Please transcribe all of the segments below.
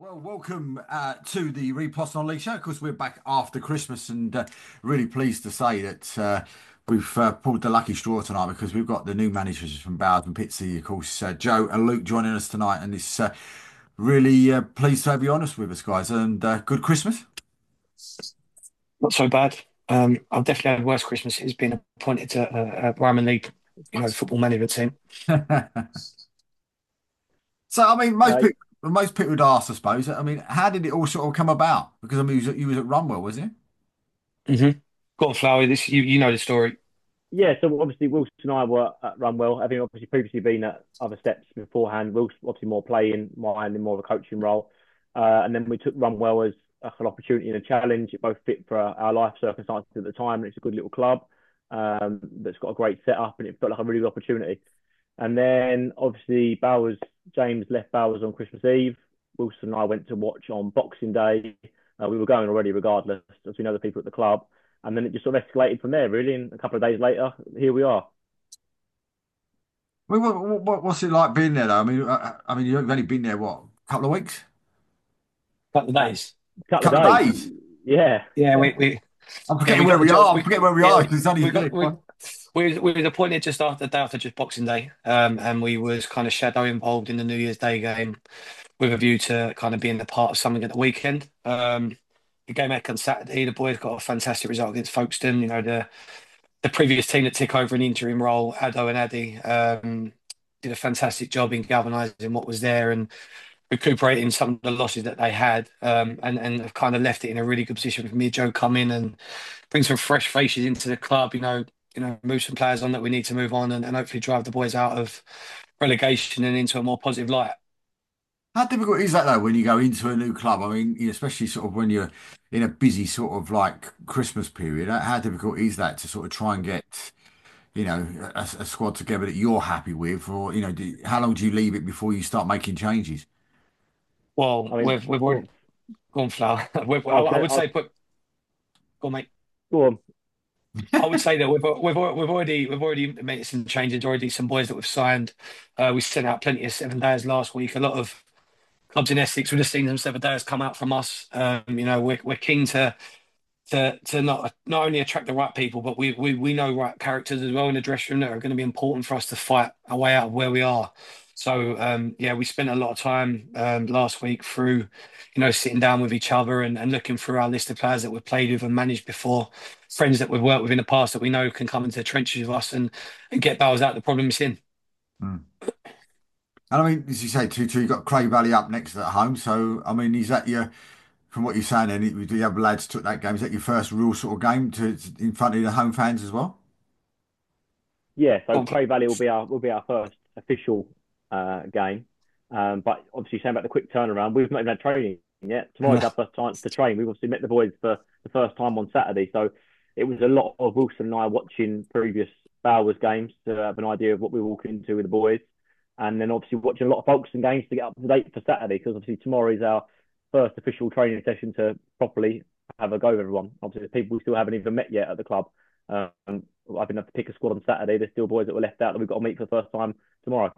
Well, welcome to the Repost on League show. Of course, we're back after Christmas and really pleased to say that we've pulled the lucky straw tonight because we've got the new managers from Bowers and Pitsea, of course, Joe and Luke joining us tonight. And it's really pleased to have you on us with us, guys. And good Christmas. Not so bad. I've definitely had worse Christmases being appointed to a Ryman League, football management team. So, I mean, Uh, most people would ask, I suppose. I mean, how did it all sort of come about? Because I mean, you was at Runwell, was it? hmm Go on, Flowery. This you know the story. yeah, so obviously Wilson and I were at Runwell, having obviously previously been at other steps beforehand. Wilson obviously more playing, mine in more of a coaching role. And then we took Runwell as an opportunity and a challenge. It both fit for our life circumstances at the time, and it's a good little club that's got a great setup, and it felt like a really good opportunity. And then obviously James left Bowers on Christmas Eve. Wilson and I went to watch on Boxing Day. We were going already regardless, as we know the people at the club. And then it just sort of escalated from there, really. And a couple of days later, here we are. I mean, what's it like being there, though? I mean, you've only been there, what, a couple of weeks? Couple of A days. couple of Couple of days. days? Yeah. Yeah, we I'm yeah forgetting we where got the we job. are. I'm forgetting where we are because it's only We been got we was appointed just after the day after just Boxing Day, and we was kind of shadow involved in the New Year's Day game with a view to kind of being a part of something at the weekend. The game back on Saturday, the boys got a fantastic result against Folkestone. The previous team that took over an interim role, Ado and Addy, did a fantastic job in galvanising what was there and recuperating some of the losses that they had, and have kind of left it in a really good position for me. Joe come in and bring some fresh faces into the club. Move some players on that we need to move on, and hopefully drive the boys out of relegation and into a more positive light. How difficult is that though when you go into a new club? I mean, especially sort of when you're in a busy sort of like Christmas period. How difficult is that to sort of try and get, a squad together that you're happy with, or how long do you leave it before you start making changes? Well, I mean, we've go already on. gone flower. I was I going would to, say put go on, mate. go on. I would say that we've already implemented some changes already. Some boys that we've signed. We sent out plenty of 7 days last week. A lot of clubs in Essex would have seen them 7 days come out from us. We're keen to not only attract the right people, but we know right characters as well in the dressing room that are going to be important for us to fight our way out of where we are. So yeah, we spent a lot of time last week through, sitting down with each other and looking through our list of players that we've played with and managed before, friends that we've worked with in the past that we know can come into the trenches with us and get battles out of the problem it's in. Mm. And I mean, as you say, you've got Cray Valley up next at home. So, I mean, is that from what you're saying, then the other lads took that game. Is that your first real sort of game in front of the home fans as well? Yeah, so Go Cray Valley will be our first official game. But obviously, saying about the quick turnaround, we've not even had training yet. Tomorrow's our first chance to train. We've obviously met the boys for the first time on Saturday, so it was a lot of Wilson and I watching previous Bowers games to have an idea of what we were walking into with the boys, and then obviously watching a lot of Folkestone games to get up to date for Saturday because obviously tomorrow is our first official training session to properly have a go with everyone. Obviously, the people we still haven't even met yet at the club. Um, I've been able to pick a squad on Saturday. There's still boys that were left out that we've got to meet for the first time tomorrow.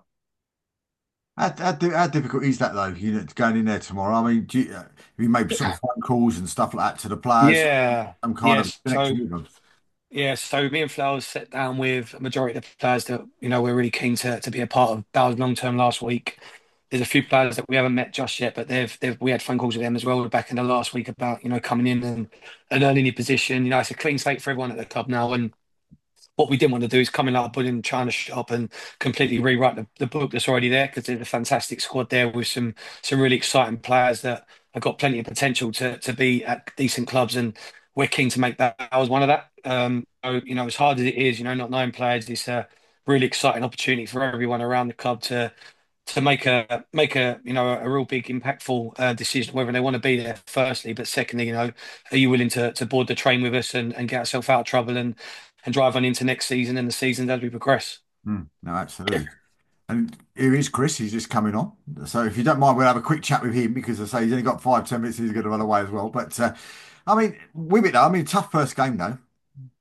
How difficult is that though? Going in there tomorrow. I mean, have you made sort of phone calls and stuff like that to the players? Yeah. Some kind of Yes. connection with them. Yeah, so me and Flowers sat down with a majority of the players that, we're really keen to be a part of Bowers long term last week. There's a few players that we haven't met just yet, but we had phone calls with them as well back in the last week about, coming in and earning your position. It's a clean slate for everyone at the club now. And what we didn't want to do is come in like a bull in China shop and completely rewrite the book that's already there because there's a fantastic squad there with some really exciting players that have got plenty of potential to be at decent clubs, and we're keen to make that. I was one of that. So, as hard as it is, not knowing players, it's a really exciting opportunity for everyone around the club to make a a real big impactful decision whether they want to be there firstly, but secondly, are you willing to board the train with us and get ourselves out of trouble and drive on into next season and the seasons as we progress. No, absolutely. And here is Chris. He's just coming on. So if you don't mind, we'll have a quick chat with him because I say he's only got 5, 10 minutes. He's going to run away as well. But I mean, with it though, I mean, tough first game though.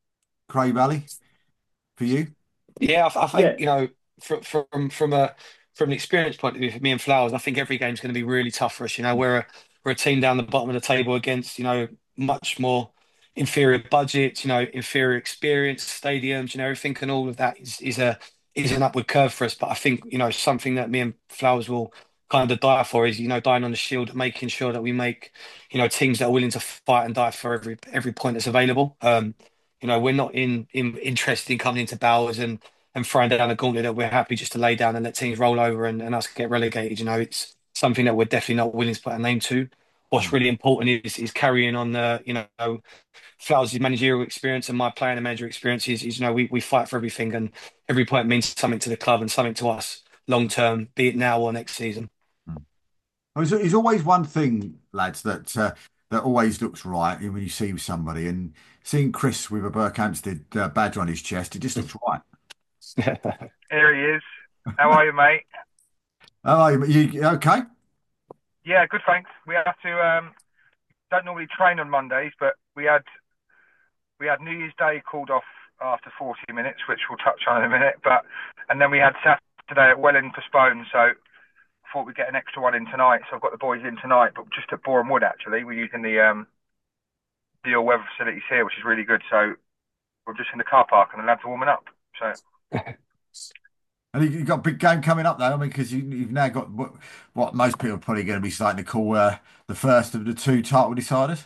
Cray Valley for you. Yeah, I Yeah, think from a from an experience point of view, for me and Flowers, I think every game's going to be really tough for us. We're a team down the bottom of the table against, much more inferior budgets, inferior experience, stadiums, everything, and all of that is an upward curve for us. But I think, something that me and Flowers will kind of die for is, dying on the shield, making sure that we make, teams that are willing to fight and die for every point that's available. We're not interested in coming into Bowers and throwing down a gauntlet that we're happy just to lay down and let teams roll over and us get relegated. It's something that we're definitely not willing to put a name to. What's really important is carrying on the, Flowers' managerial experience and my player and manager experience is we fight for everything, and every point means something to the club and something to us long term, be it now or next season. There's always one thing, lads, that always looks right when you see somebody, and seeing Chris with a Berkhamsted badge on his chest, it just looks right. Here he is. How are you, mate? Oh, you okay? Yeah, good, thanks. We have to don't normally train on Mondays, but we had New Year's Day called off after 40 minutes, which we'll touch on in a minute. And then we had Saturday at Welling postponed, so I thought we'd get an extra one in tonight. So I've got the boys in tonight, but just at Boreham Wood actually. We're using the all-weather facilities here, which is really good. So we're just in the car park and the lads are warming up. So. And you've got a big game coming up, though. I mean, because you've now got what most people are probably going to be starting to call the first of the two title deciders.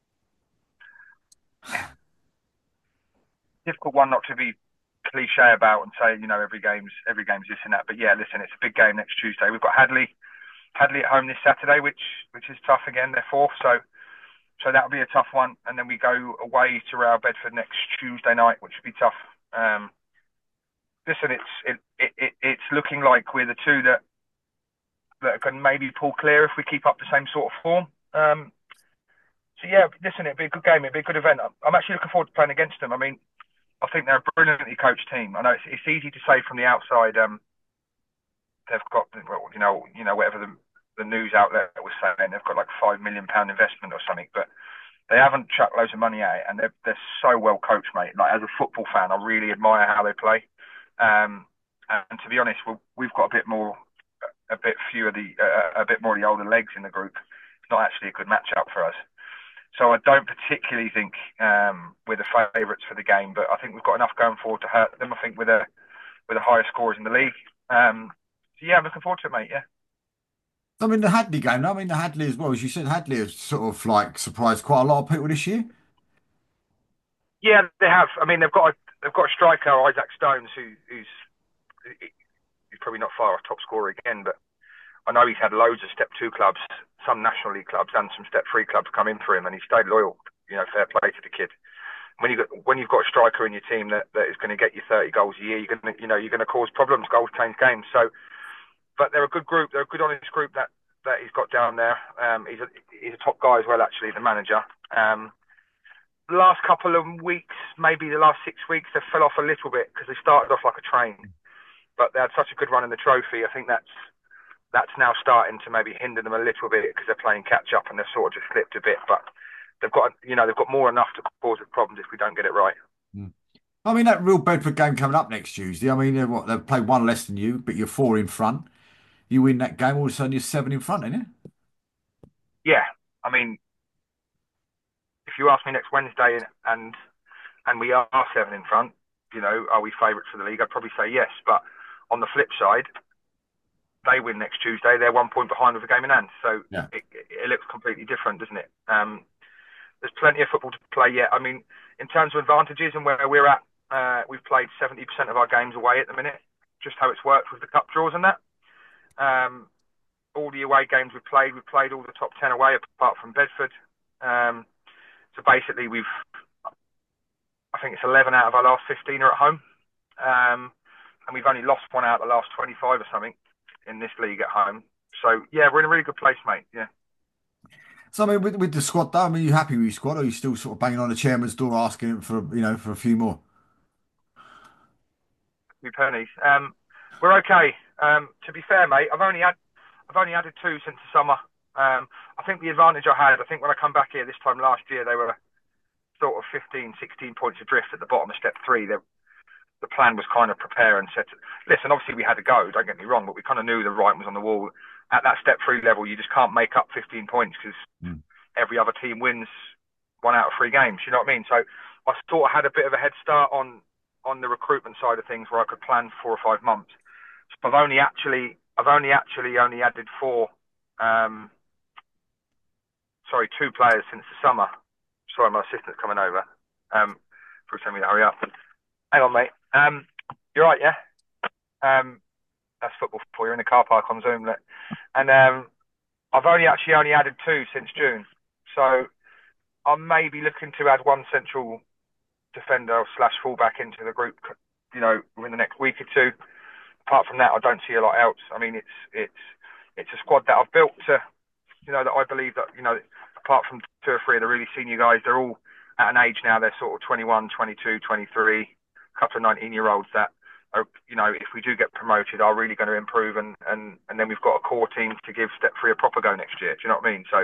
Difficult one not to be cliche about and say, every game's this and that. But yeah, listen, it's a big game next Tuesday. We've got Hadley at home this Saturday, which is tough again. They're fourth, so that'll be a tough one. And then we go away to Real Bedford next Tuesday night, which will be tough. Listen, it's looking like we're the two that can maybe pull clear if we keep up the same sort of form. So yeah, listen, it'd be a good game. It'd be a good event. I'm actually looking forward to playing against them. I mean, I think they're a brilliantly coached team. I know it's easy to say from the outside. They've got, whatever the news outlet was saying, they've got like £5 million investment or something, but they haven't chucked loads of money at it, and they're so well coached, mate. Like, as a football fan, I really admire how they play. And to be honest, we've got a bit more of the older legs in the group. It's not actually a good matchup for us. So I don't particularly think we're the favourites for the game, but I think we've got enough going forward to hurt them. I think with the higher scores in the league. So yeah, I'm looking forward to it, mate. Yeah. I mean, the Hadley game. I mean, the Hadley as well, as you said, Hadley has sort of like surprised quite a lot of people this year. Yeah, they have. I mean, they've got a striker, Isaac Stones, who's probably not far off top scorer again, but I know he's had loads of Step 2 clubs, some National League clubs, and some Step 3 clubs come in for him, and he stayed loyal. Fair play to the kid. When you've got a striker in your team that is going to get you 30 goals a year, you're going to cause problems. Goals change games. So, but they're a good group. They're a good, honest group that he's got down there. He's a top guy as well, actually, the manager. The last couple of weeks, maybe the last 6 weeks, they fell off a little bit because they started off like a train. But they had such a good run in the trophy. I think that's now starting to maybe hinder them a little bit because they're playing catch up and they've sort of just slipped a bit. But they've got more enough to cause us problems if we don't get it right. I mean, that Real Bedford game coming up next Tuesday. I mean, they've played one less than you, but you're 4 in front. You win that game, all of a sudden you're 7 in front, ain't you? Yeah, I mean, if you ask me next Wednesday and we are 7 in front, are we favourites for the league? I'd probably say yes. But on the flip side, they win next Tuesday, they're 1 point behind with a game in hand. So yeah. It looks completely different, doesn't it? There's plenty of football to play yet. I mean, in terms of advantages and where we're at, we've played 70% of our games away at the minute, just how it's worked with the cup draws and that. All the away games we've played all the top 10 away apart from Bedford. So basically I think it's 11 out of our last 15 are at home. And we've only lost one out of the last 25 or something in this league at home. So yeah, we're in a really good place, mate. Yeah. So I mean, with the squad though, I mean, are you happy with your squad, or are you still sort of banging on the chairman's door asking for a few more? Few pennies. We're okay. To be fair, mate, I've only added 2 since the summer. I think the advantage I had, when I come back here this time last year, they were sort of 15, 16 points adrift at the bottom of Step 3. the plan was kind of prepare and set. Listen, obviously we had to go. Don't get me wrong, but we kind of knew the writing was on the wall. At that step 3 level, you just can't make up 15 points because every other team wins 1 out of 3 games. You know what I mean? So I thought I had a bit of a head start on the recruitment side of things where I could plan 4 or 5 months. So I've only actually added 2 players since the summer. Sorry, my assistant's coming over. For telling me to hurry up. Hang on, mate. You're right, yeah. That's football for you in the car park on Zoom, look. And I've only added 2 since June. So I'm maybe looking to add 1 central defender / fullback into the group, within the next week or 2. Apart from that, I don't see a lot else. I mean, it's a squad that I've built to, that I believe that, apart from 2 or 3 of the really senior guys, they're all at an age now, they're sort of 21, 22, 23, a couple of 19-year-olds that are, if we do get promoted, are really going to improve. And then we've got a core team to give step 3 a proper go next year. Do you know what I mean? So,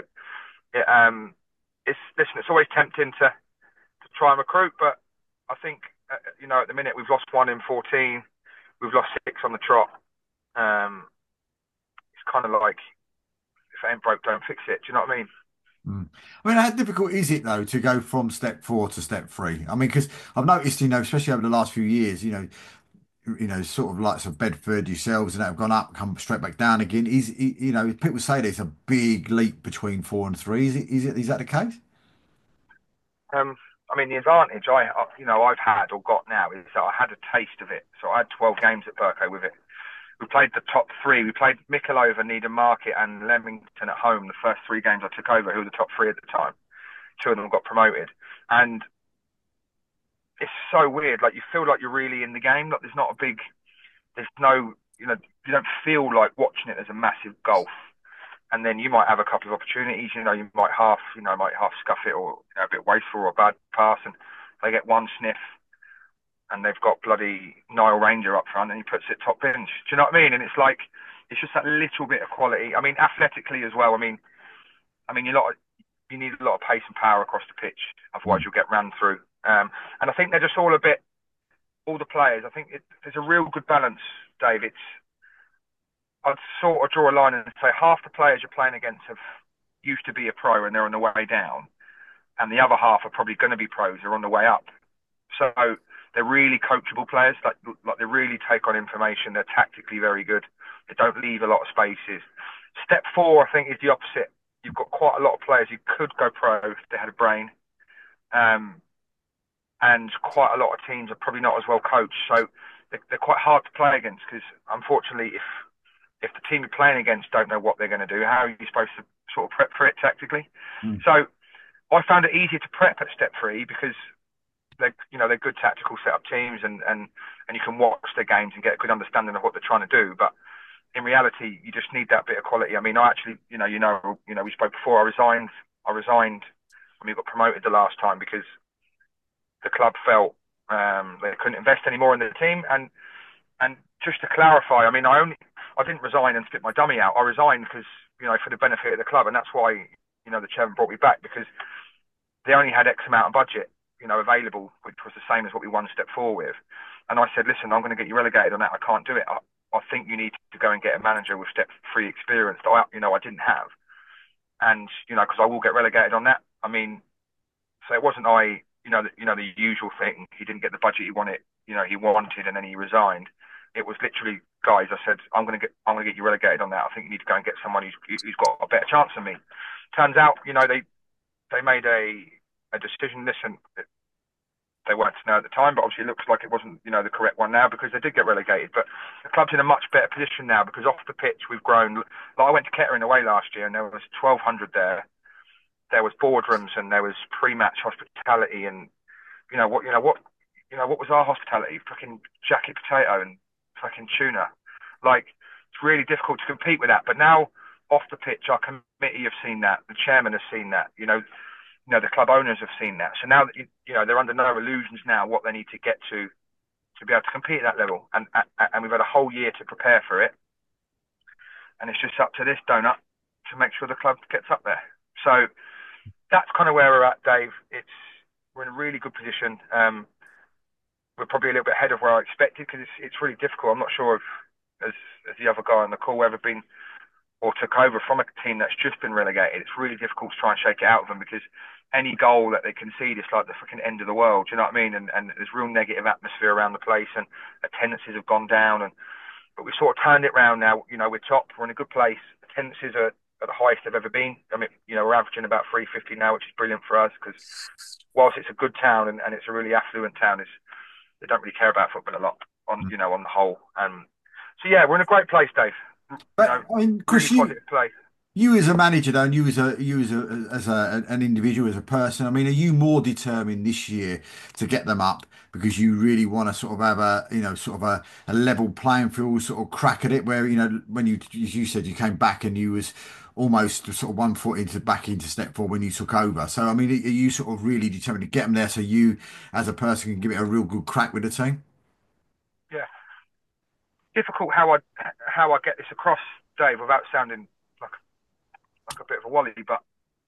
it's always tempting to try and recruit, but I think, at the minute we've lost 1 in 14. We've lost 6 on the trot. It's kind of like, if it ain't broke, don't fix it. Do you know what I mean? I mean, how difficult is it though to go from step 4 to step 3? I mean, because I've noticed, especially over the last few years, sort of like Bedford, yourselves, and that have gone up, come straight back down again. People say there's a big leap between 4 and 3. Is that the case? I mean, the advantage I've had or got now is that I had a taste of it. So I had 12 games at Berco with it. We played the top 3. We played Mickleover, Needham Market, and Leamington at home. The first 3 games I took over, who were the top 3 at the time. 2 of them got promoted, and it's so weird. Like, you feel like you're really in the game. Like, there's no, you don't feel like watching it as a massive gulf. And then you might have a couple of opportunities. You might half scuff it, or a bit wasteful or a bad pass, and they get 1 sniff, and they've got bloody Niall Ranger up front, and he puts it top bench. Do you know what I mean? And it's like, it's just that little bit of quality. I mean, athletically as well. I mean, you need a lot of pace and power across the pitch, otherwise you'll get ran through. And I think they're just all the players. I think there's a real good balance, Dave. I'd sort of draw a line and say half the players you're playing against have used to be a pro and they're on the way down, and the other half are probably going to be pros, they're on the way up. So they're really coachable players. Like they really take on information. They're tactically very good. They don't leave a lot of spaces. Step 4, I think, is the opposite. You've got quite a lot of players who could go pro if they had a brain, and quite a lot of teams are probably not as well coached. So they're quite hard to play against, because unfortunately, if the team you're playing against don't know what they're going to do, how are you supposed to sort of prep for it tactically? So I found it easier to prep at step 3 because they're good tactical setup teams, and you can watch their games and get a good understanding of what they're trying to do. But in reality, you just need that bit of quality. I mean, I actually, we spoke before. I resigned when we got promoted the last time because the club felt they couldn't invest anymore in the team. And just to clarify, I mean, I didn't resign and spit my dummy out. I resigned because, for the benefit of the club, and that's why, the chairman brought me back, because they only had X amount of budget, available, which was the same as what we won step 4 with. And I said, listen, I'm going to get you relegated on that. I can't do it. I think you need to go and get a manager with step 3 experience that I didn't have. And, because I will get relegated on that. I mean, so it wasn't the usual thing. He didn't get the budget he wanted, and then he resigned. It was literally, guys, I said, I'm going to get you relegated on that. I think you need to go and get someone who's got a better chance than me. Turns out, they made a decision. Listen, they weren't to know at the time, but obviously it looks like it wasn't, the correct one now, because they did get relegated. But the club's in a much better position now, because off the pitch we've grown. Like, I went to Kettering away last year, and there was 1,200 there. There was boardrooms, and there was pre-match hospitality, and what was our hospitality? Fucking jacket potato and fucking tuna. Like, it's really difficult to compete with that. But now off the pitch, our committee have seen that, the chairman has seen that, the club owners have seen that. So now that they're under no illusions now what they need to get to be able to compete at that level, and we've had a whole year to prepare for it, and it's just up to this donut to make sure the club gets up there. So that's kind of where we're at, Dave. We're in a really good position. we're probably a little bit ahead of where I expected because it's really difficult. I'm not sure if, as the other guy on the call, ever been or took over from a team that's just been relegated. It's really difficult to try and shake it out of them because any goal that they concede is like the fucking end of the world. Do you know what I mean? And there's real negative atmosphere around the place, and attendances have gone down. But we've sort of turned it round now. You know, we're top. We're in a good place. Attendances are at the highest they've ever been. I mean, you know, we're averaging about 350 now, which is brilliant for us because whilst it's a good town and it's a really affluent town, they don't really care about football a lot on you know on the whole. So yeah, we're in a great place, Dave. You But know, I mean, Chris, really positive place. you as a manager, though, and you as an individual, as a person. I mean, are you more determined this year to get them up because you really want to sort of have a sort of a level playing field, sort of crack at it, where when you as you said you came back and you was almost sort of 1 foot back into step four when you took over. So I mean, are you sort of really determined to get them there so you as a person can give it a real good crack with the team? Yeah, difficult how I get this across, Dave, without sounding like a bit of a wally. But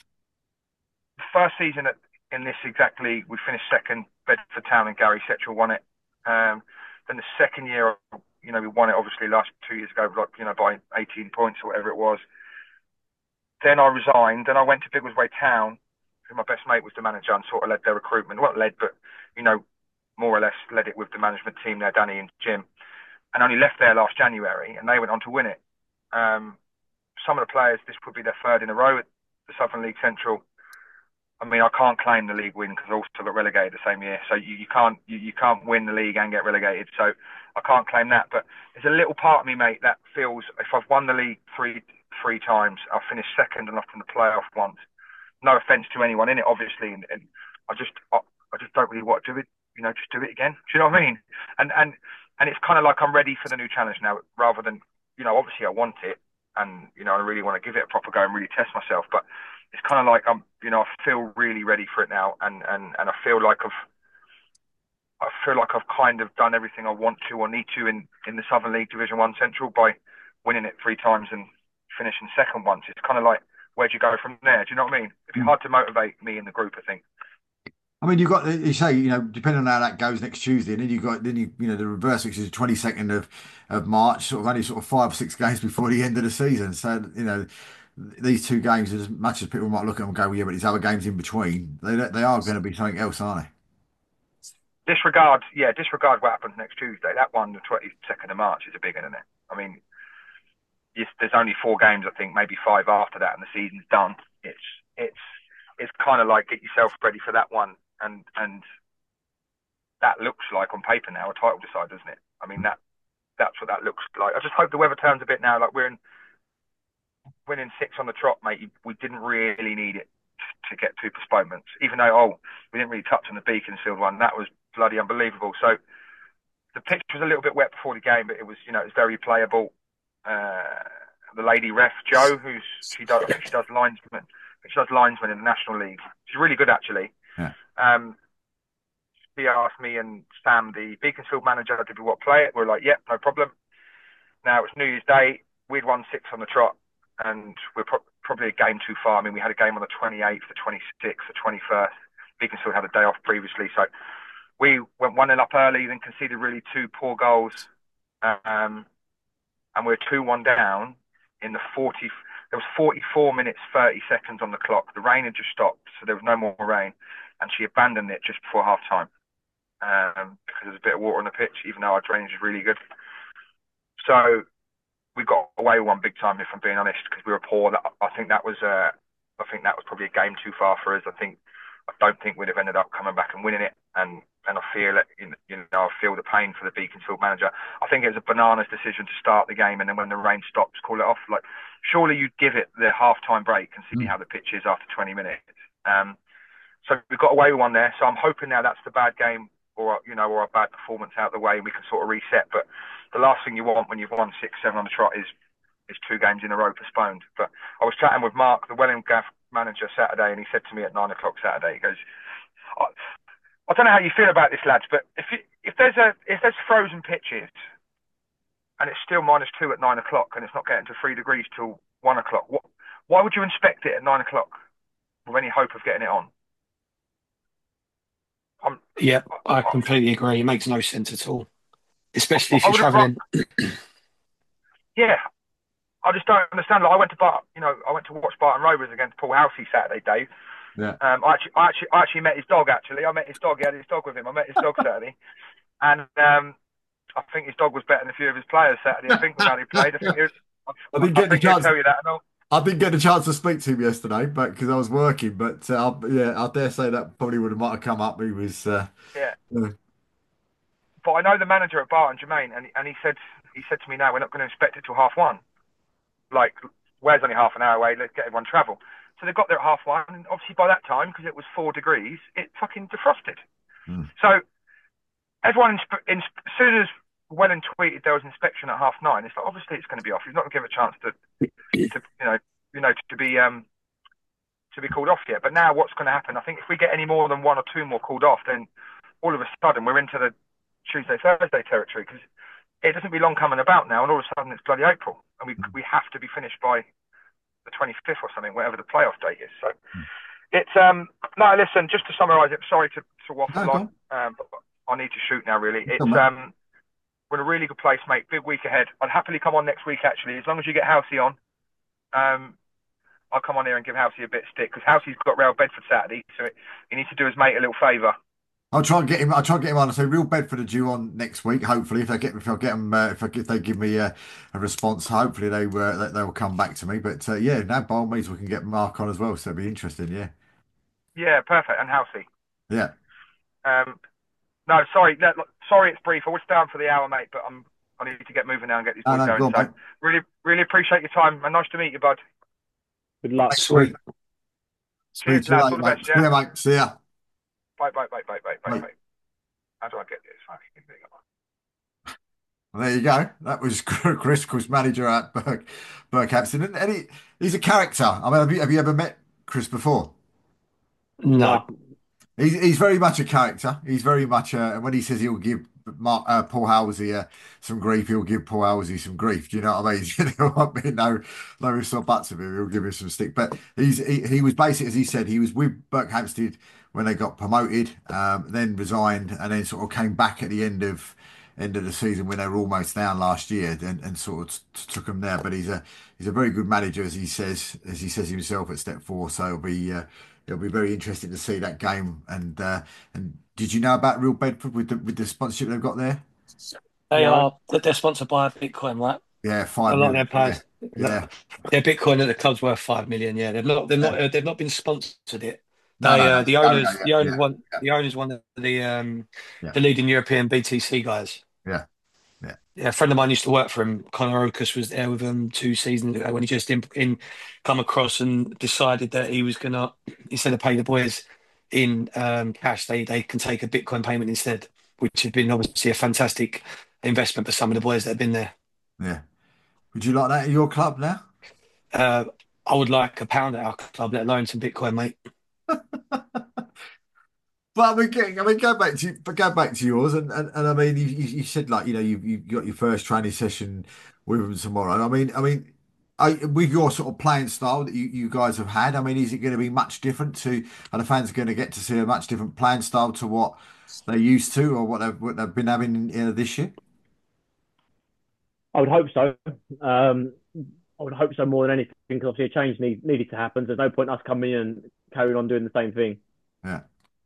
the first season in this exact league, we finished second. Bedford Town and Gary Setchell won it. Then the second year, you know, we won it obviously last 2 years ago, like you know, by 18 points or whatever it was. Then I resigned. Then I went to Biggleswade Town, who my best mate was the manager, and sort of led their recruitment. Not led, but you know, more or less led it with the management team there, Danny and Jim. And only left there last January, and they went on to win it. Some of the players, this would be their third in a row at the Southern League Central. I mean, I can't claim the league win because I also got relegated the same year. So you can't win the league and get relegated. So I can't claim that. But there's a little part of me, mate, that feels if I've won the league three times, I've finished second and lost in the playoff once. No offence to anyone in it, obviously, and I just don't really want to do it. You know, just do it again. Do you know what I mean? And it's kind of like I'm ready for the new challenge now, rather than obviously I want it, and I really want to give it a proper go and really test myself. But it's kind of like I feel really ready for it now, and I feel like I've kind of done everything I want to or need to in the Southern League Division 1 Central by winning it 3 times and finishing second once. It's kind of like, where'd you go from there? Do you know what I mean? It'd be hard to motivate me in the group, I think. I mean, you've got, you say, depending on how that goes next Tuesday, and then the reverse, which is the 22nd of March, sort of only sort of 5 or 6 games before the end of the season. So, these 2 games, as much as people might look at them and go, well, yeah, but these other games in between, they are going to be something else, aren't they? Disregard what happens next Tuesday. That one, the 22nd of March, is a big one, isn't it? I mean, there's only 4 games, I think, maybe 5 after that, and the season's done. It's kind of like get yourself ready for that one. And that looks like on paper now a title decider, doesn't it? I mean that's what that looks like. I just hope the weather turns a bit now. Like we're winning 6 on the trot, mate. We didn't really need it to get 2 postponements, even though we didn't really touch on the Beaconsfield one. That was bloody unbelievable. So the pitch was a little bit wet before the game, but it was it was very playable. The lady ref Jo, she does linesman. She does linesman in the National League. She's really good actually. Yeah. He asked me and Sam, the Beaconsfield manager, did we want to play it? We're like, yep, no problem. Now it's New Year's Day. We'd won 6 on the trot, and we're probably a game too far. I mean, we had a game on the 28th, the 26th, the 21st. Beaconsfield had a day off previously, so we went 1-0 up early, then conceded really 2 poor goals, and we're 2-1 down in the 40. There was 44 minutes 30 seconds on the clock. The rain had just stopped, so there was no more rain, and she abandoned it just before half time. Because there's a bit of water on the pitch, even though our drainage is really good. So we got away with one big time, if I'm being honest, because we were poor. I think that was probably a game too far for us. I don't think we'd have ended up coming back and winning it. And I feel it, I feel the pain for the Beaconsfield manager. I think it was a bananas decision to start the game, and then when the rain stops, call it off. Like, surely you'd give it the half-time break and see how the pitch is after 20 minutes. So we got away with one there. So I'm hoping now that's the bad game or a bad performance out of the way, and we can sort of reset. But the last thing you want when you've won 6, 7 on the trot is 2 games in a row postponed. But I was chatting with Mark, the Welling Gaff manager, Saturday, and he said to me at 9 o'clock Saturday, he goes, I don't know how you feel about this, lads, but if there's frozen pitches and it's still -2 at 9 o'clock and it's not getting to 3 degrees till 1 o'clock, why would you inspect it at 9 o'clock with any hope of getting it on? I'm, Yeah, I I, completely agree. It makes no sense at all, especially if I you're would have, travelling. yeah. I just don't understand. Like, I went to watch Barton Rovers against Paul Housey Saturday, Dave. Yeah. I actually met his dog. Actually, I met his dog. He had his dog with him. I met his dog Saturday, and I think his dog was better than a few of his players Saturday. I think with how they played. I didn't I get the think they'll chance. tell you that. And all. I didn't get a chance to speak to him yesterday, but because I was working. But yeah, I dare say that probably would have might have come up. He was. Yeah, Uh, but I know the manager at Barton, Jermaine, and he said to me, "No, we're not going to inspect it till 1:30. Like, where's only half an hour away? Let's get everyone travel." So they got there at 1:30, and obviously by that time, because it was 4 degrees, it fucking defrosted. mm, So everyone, as soon as Wellen tweeted there was inspection at 9:30, it's like obviously it's going to be off. He's not going to give a chance to to be called off yet. But now what's going to happen? I think if we get any more than one or two more called off, then all of a sudden we're into the Tuesday Thursday territory because it doesn't be long coming about now, and all of a sudden it's bloody April, and we have to be finished by the 25th or something, whatever the playoff date is. So mm. it's no. Listen, just to summarise it. Sorry to No, waffle go on, but I need to shoot now. Really, on, it's mate. we're in a really good place, mate. Big week ahead. I'd happily come on next week, actually, as long as you get Housey on. I'll come on here and give Housey a bit of stick because Housey's got Real Bedford Saturday, so he needs to do his mate a little favour. I'll try and get him. I'll try and get him on. I say Real Bedford are due on next week. Hopefully, if I get them, if they give me a response, hopefully they will come back to me. But yeah, now by all means we can get Mark on as well. So it'll be interesting. Yeah, Yeah, perfect. And Housey. yeah. Um, no, sorry, sorry, it's brief. I was down for the hour, mate, but I need to get moving now and get these No, boys no, going. go on, So mate. really, really appreciate your time and nice to meet you, bud. Good luck. Sweet. Speak Cheers, to you lads. All later, the mate. best. See Yeah. ya, mate. See ya. Bye, bye, bye, bye, bye, bye, Mate. bye. How do I get this? Fucking thing up? Well, there you go. That was Chris, course manager at Berkhamsted, and he's a character. I mean, have you ever met Chris before? No. No, He's very much a character. He's very much and when he says he'll give Paul Halsey some grief, he'll give Paul Halsey some grief. Do you know what I mean? There won't be no ifs or buts of him. He'll give him some stick. But he was basically, as he said, he was with Berkhamsted when they got promoted, then resigned, and then sort of came back at the end of the season when they were almost down last year, and sort of took them there. But he's a very good manager, as he says himself at Step Four. So it'll be very interesting to see that game. And did you know about Real Bedford with the sponsorship they've got there? no. They're sponsored by Bitcoin, right? Yeah, A five lot of mil. their Yeah, players, yeah. their Bitcoin at the club's worth 5 million. Yeah, Yeah. they've not been sponsored it. No, no, no. Oh, yeah, The yeah, owners yeah, want yeah, yeah, the leading European BTC guys. yeah, yeah. Yeah, a friend of mine used to work for him. Connor Okus was there with him 2 seasons ago when he just in come across and decided that he was gonna, instead of pay the boys in cash, they can take a Bitcoin payment instead, which has been obviously a fantastic investment for some of the boys that have been there. Yeah. Would you like that at your club now? Uh, I would like a pound at our club, let alone some Bitcoin, mate. But I mean, go back to yours, and I mean, you said like you got your first training session with them tomorrow. With your sort of playing style that you guys have had, I mean, is it going to be much different are the fans going to get to see a much different playing style to what they used to or what they've been having this year? I would hope so. I would hope so more than anything because obviously a change needed to happen. There's no point us coming in and carrying on doing the same thing. Yeah.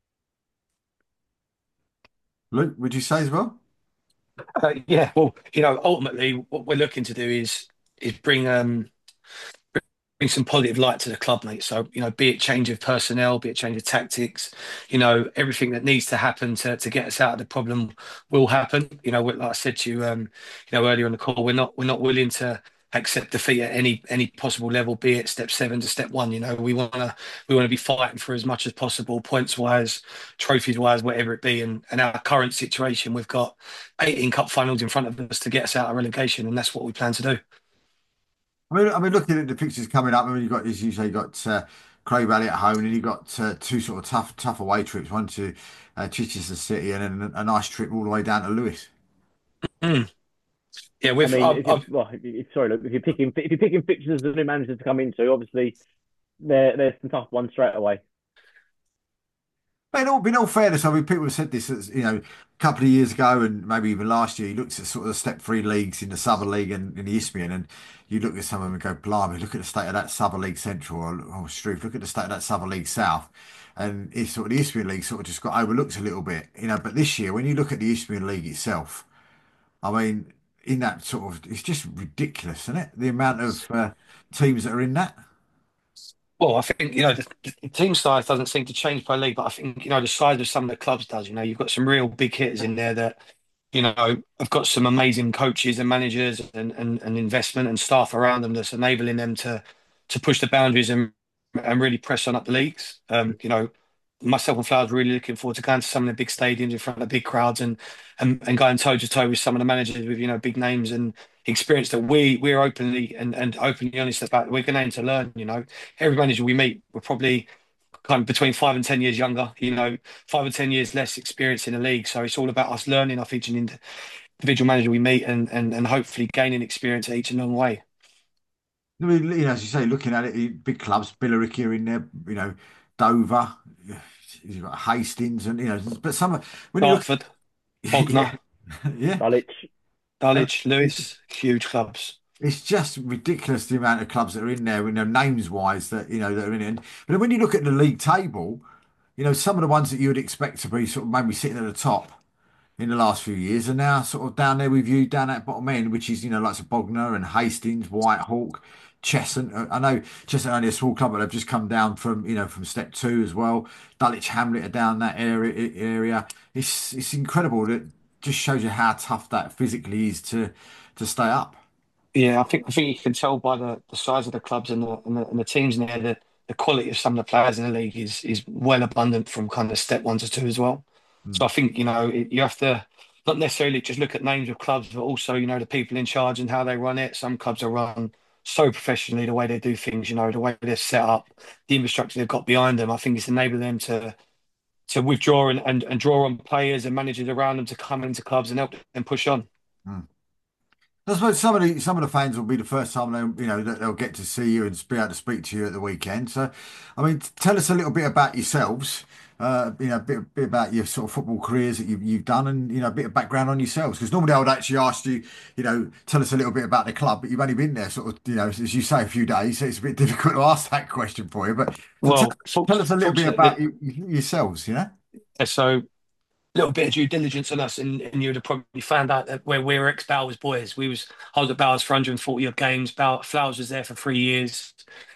Luke, would you say as well? Yeah, well, ultimately, what we're looking to do is bring some positive light to the club, mate. So, be it change of personnel, be it change of tactics, everything that needs to happen to get us out of the problem will happen. Like I said to you, earlier in the call, we're not willing to accept defeat at any possible level, be it step 7 to step 1. We want to be fighting for as much as possible, points wise, trophies wise, whatever it be. And our current situation, we've got 18 cup finals in front of us to get us out of relegation, and that's what we plan to do. I mean, looking at the fixtures coming up, I mean, as you say, you got Cray Valley at home, and you got two sort of tough away trips, one to Chichester City, and then a nice trip all the way down to Lewis. Mm. Yeah, I mean, I've sorry, look, if you're picking fixtures as a new manager to come into, obviously there's some tough ones straight away. In all fairness, I mean, people have said this, a couple of years ago and maybe even last year, you looked at sort of the step three leagues in the Southern League and in the Isthmian, and you look at some of them and go, blimey, look at the state of that Southern League Central, or Struth, look at the state of that Southern League South. And it's sort of the Isthmian League sort of just got overlooked a little bit, But this year, when you look at the Isthmian League itself, I mean, in that sort of, it's just ridiculous, isn't it? The amount of teams that are in that. Well, I think, the team size doesn't seem to change per league, but I think, the size of some of the clubs does. You've got some real big hitters in there that, have got some amazing coaches and managers and investment and staff around them that's enabling them to push the boundaries and really press on up the leagues. Myself and Flowers really looking forward to going to some of the big stadiums in front of big crowds and going toe to toe with some of the managers with big names and experience that we're openly honest about. We're going to learn. Every manager we meet, we're probably kind of between 5 and 10 years younger. 5 or 10 years less experience in the league. So it's all about us learning off each individual manager we meet and hopefully gaining experience each and along the way. I mean, as you say, looking at it, big clubs, Billericay are in there, Dover, you've got Hastings, and but when you look, Dartford, yeah, Bognor, yeah, Dulwich. Dulwich, Lewis, huge clubs. it's just ridiculous the amount of clubs that are in there, names wise that are in it. But when you look at the league table, some of the ones that you would expect to be sort of maybe sitting at the top in the last few years are now sort of down there with you down at bottom end, which is, like Bognor and Hastings, Whitehawk, Cheshunt. I know Cheshunt are only a small club, but they've just come down from step two as well. Dulwich Hamlet are down that area. It's incredible. That just shows you how tough that physically is to stay up. Yeah, I think you can tell by the size of the clubs and the teams in there that the quality of some of the players in the league is well abundant from kind of step one to two as well. Mm. So I think you have to not necessarily just look at names of clubs, but also the people in charge and how they run it. Some clubs are run so professionally, the way they do things, the way they're set up, the infrastructure they've got behind them. I think it's enabled them to withdraw and draw on players and managers around them to come into clubs and help them push on. Mm. I suppose some of the fans will be the first time that they'll get to see you and be able to speak to you at the weekend. So, I mean, tell us a little bit about yourselves. A bit about your sort of football careers that you've done, and a bit of background on yourselves. Because normally I would actually ask you, tell us a little bit about the club, but you've only been there sort of, as you say, a few days, so it's a bit difficult to ask that question for you. But so Well, tell us a little bit about fortunately, yourselves. so little bit of due diligence on us, and you'd have probably found out that where we were ex-Bowers boys. I was at Bowers for 140 odd games. Flowers was there for 3 years.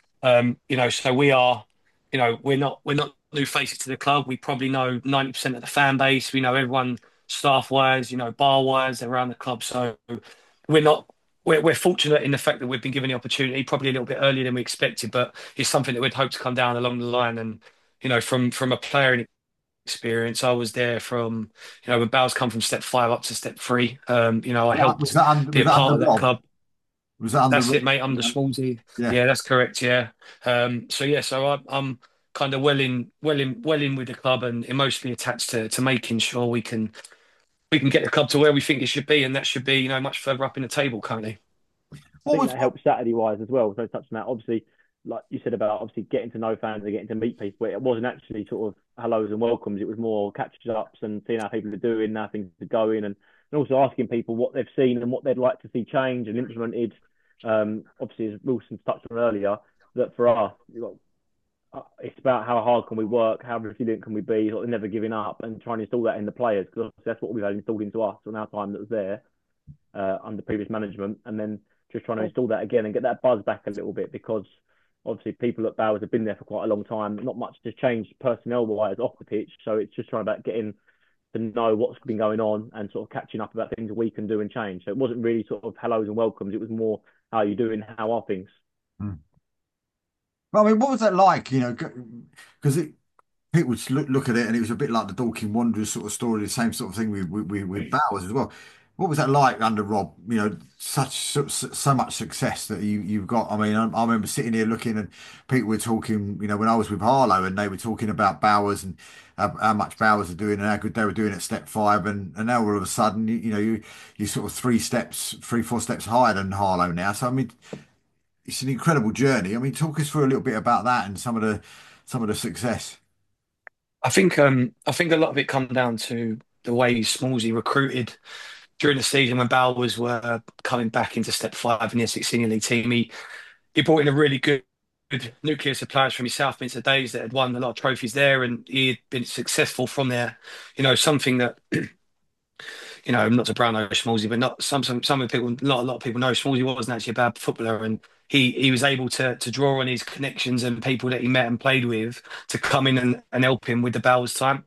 So we are, we're not new faces to the club. We probably know 90% of the fan base. We know everyone staff wise, bar wise around the club. So we're not. We're fortunate in the fact that we've been given the opportunity, probably a little bit earlier than we expected, but it's something that we'd hope to come down along the line. And from a player experience. I was there from, when Bow's come from step five up to step three. I Was helped that under, be was a that part under of that Rob? club. Was that under That's Rob? it, mate. I'm the Schmaltzy. Yeah. Yeah, that's correct. Yeah. So I'm kind of well in with the club and emotionally attached to making sure we can get the club to where we think it should be, and that should be, much further up in the table currently. I What think was that what? helps Saturday wise as well. So touching that, obviously, like you said about obviously getting to know fans and getting to meet people. It wasn't actually sort of hellos and welcomes. It was more catches ups and seeing how people are doing, how things are going, and also asking people what they've seen and what they'd like to see changed and implemented. Obviously, as Wilson touched on earlier, that for us, it's about how hard can we work, how resilient can we be, sort of never giving up, and trying to install that in the players because that's what we've had installed into us on our time that was there under previous management, and then just trying to install that again and get that buzz back a little bit because obviously people at Bowers have been there for quite a long time. Not much has changed personnel wise off the pitch, so it's just trying about getting to know what's been going on and sort of catching up about things we can do and change. So it wasn't really sort of hellos and welcomes. It was more how are you doing, how are things. Hmm. Well, I mean, what was that like? Because people would look at it, and it was a bit like the Dorking Wanderers sort of story, the same sort of thing with Bowers as well. What was that like under Rob? So much success that you've got. I mean, I remember sitting here looking, and people were talking. When I was with Harlow, and they were talking about Bowers and how much Bowers are doing and how good they were doing at step five, and now all of a sudden, you sort of 3, 4 steps higher than Harlow now. So I mean, it's an incredible journey. I mean, talk us through a little bit about that and some of the success. I think a lot of it come down to the way Smallsy recruited during the season when Bowers were coming back into step five in the Essex Senior League team. He brought in a really good nucleus of players from his Southminster days that had won a lot of trophies there, and he had been successful from there. Something that not to brown Schmalzy, but not some of the people, not a lot of people know Schmalzy wasn't actually a bad footballer, and he was able to draw on his connections and people that he met and played with to come in and help him with the Bowers time.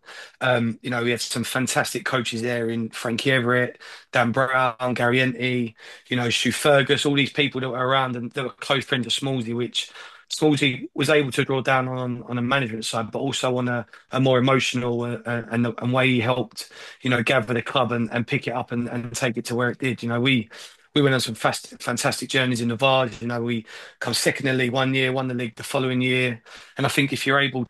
We had some fantastic coaches there in Frankie Everett, Dan Brown, Gary Enty, Stu Fergus, all these people that were around and that were close friends of Schmalzy, which Smallsy was able to draw down on a management side, but also on a more emotional and way he helped gather the club and pick it up and take it to where it did. We went on some fantastic journeys in the Vard. We come second in the league one year, won the league the following year. And I think if you're able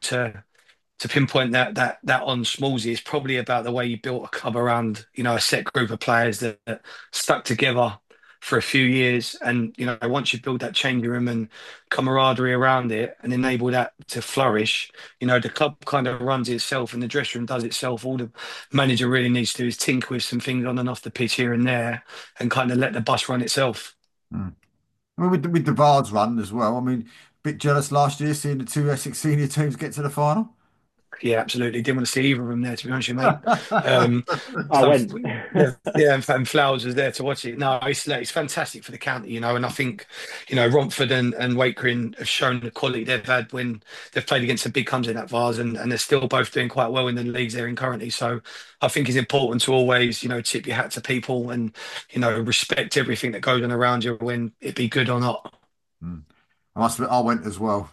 to pinpoint that on Smallsy, it's probably about the way you built a club around, a set group of players that stuck together for a few years. And, once you build that changing room and camaraderie around it and enable that to flourish, the club kind of runs itself and the dressing room does itself. All the manager really needs to do is tinker with some things on and off the pitch here and there and kind of let the bus run itself. Mm. I mean, with the Vards run as well. I mean, bit jealous last year seeing the two Essex senior teams get to the final. Yeah, absolutely. Didn't want to see either of them there, to be honest with you, mate. Um, I so went. yeah, and Flowers was there to watch it. No, it's fantastic for the county, and I think, Romford and Wakering have shown the quality they've had when they've played against the big clubs in that Vars, and they're still both doing quite well in the leagues they're in currently. So I think it's important to always, tip your hat to people and, respect everything that goes on around you, when it be good or not. Mm. I must admit, I went as well,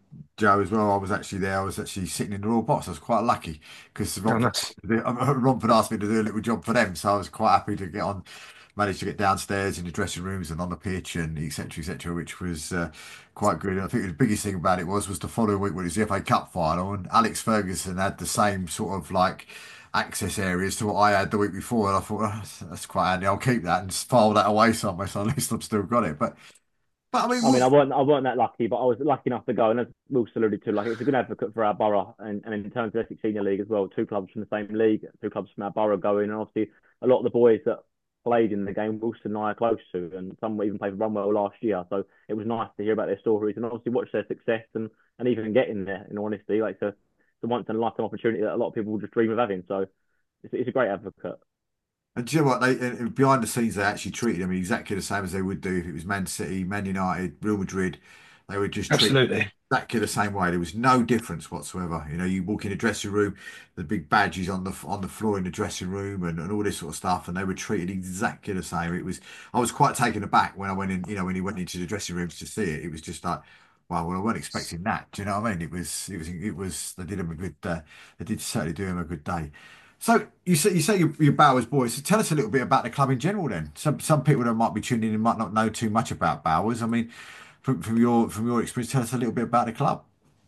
Joe as well. I was actually there. I was actually sitting in the Royal Box. I was quite lucky because Oh, Romford, nice. Romford asked me to do a little job for them, so I was quite happy to get on, manage to get downstairs in the dressing rooms and on the pitch and etc., which was quite good. I think the biggest thing about it was the following week when it was the FA Cup final, and Alex Ferguson had the same sort of like access areas to what I had the week before, and I thought, "Oh, that's quite handy. I'll keep that and file that away somewhere, so at least I've still got it." But I mean, I mean, I weren't that lucky, but I was lucky enough to go. And as Wilson alluded to, like, it's a good advocate for our borough, and in terms of Essex Senior League as well, two clubs from the same league, two clubs from our borough going, and obviously a lot of the boys that played in the game, Wilson and I are close to, and some even played for Runwell last year. So it was nice to hear about their stories and obviously watch their success and even get in there. In honesty, like it's a once in a lifetime opportunity that a lot of people will just dream of having. So it's a great advocate. and do you know what? Behind the scenes, they actually treated him exactly the same as they would do if it was Man City, Man United, Real Madrid. They would just treat Absolutely. exactly the same way. There was no difference whatsoever. You walk in the dressing room, the big badges on the floor in the dressing room, and all this sort of stuff, and they were treated exactly the same. I was quite taken aback when I went in. When he went into the dressing rooms to see it, it was just like, wow, well, I wasn't expecting that. Do you know what I mean? It was. They did him a good. They did certainly do him a good day. So you say you're Bowers boys. So tell us a little bit about the club in general then. Some people that might be tuning in might not know too much about Bowers. I mean, from your experience, tell us a little bit about the club.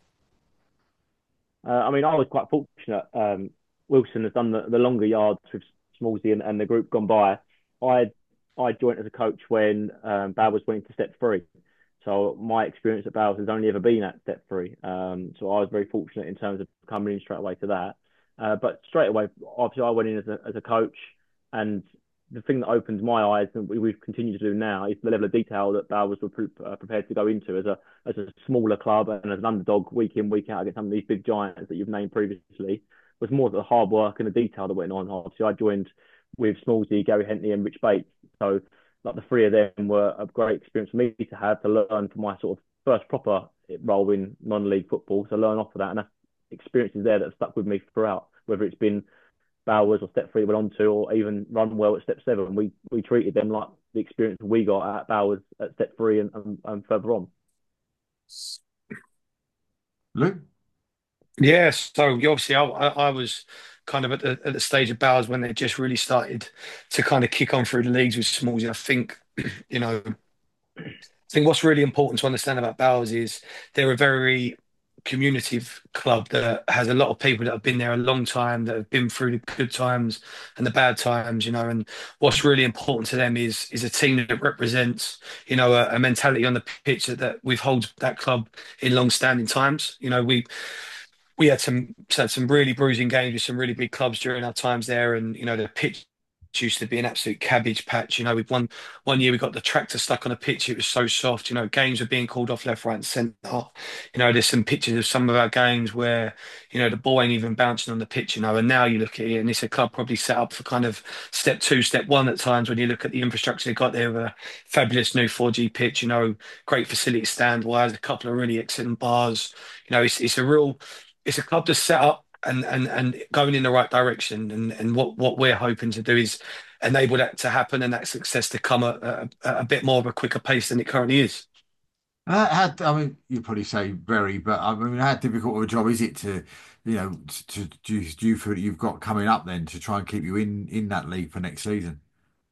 I mean, I was quite fortunate. Wilson has done the longer yards with Smallsy and the group gone by. I I joined as a coach when Bowers went into step three. So my experience at Bowers has only ever been at step three. So I was very fortunate in terms of coming in straight away to that. But straight away, obviously, I went in as a coach, and the thing that opened my eyes, and we've continued to do now, is the level of detail that Bowers were prepared to go into as a smaller club and as an underdog week in week out against some of these big giants that you've named previously. Was more of the hard work and the detail that went on. Obviously, I joined with Smallsy, Gary Hentley, and Rich Bates. So like the three of them were a great experience for me to have to learn for my sort of first proper role in non-league football. So learn off of that, and that's experiences there that have stuck with me throughout. Whether it's been Bowers or step three went on to, or even Runwell at step seven, we treated them like the experience we got at Bowers at step three and further on. Luke? Yeah, so obviously I was kind of at the stage of Bowers when they just really started to kind of kick on through the leagues with Smalls. I think, you know, I think what's really important to understand about Bowers is they're a very communicative club that has a lot of people that have been there a long time, that have been through the good times and the bad times, and what's really important to them is a team that represents, a mentality on the pitch that we've held that club in long-standing times. we had some really bruising games with some really big clubs during our times there, and the pitch used to be an absolute cabbage patch. We've won one year. We got the tractor stuck on a pitch. It was so soft. Games were being called off left, right, and centre. There's some pictures of some of our games where the ball ain't even bouncing on the pitch. And now you look at it, and it's a club probably set up for kind of step two, step one at times when you look at the infrastructure they got there with a fabulous new 4G pitch. Great facilities stand wise, a couple of really excellent bars. It's a club that's set up and going in the right direction. And what we're hoping to do is enable that to happen and that success to come at a bit more of a quicker pace than it currently is. I mean, you probably say very, but I mean, how difficult of a job is it to, do you feel that you've got coming up then to try and keep you in that league for next season?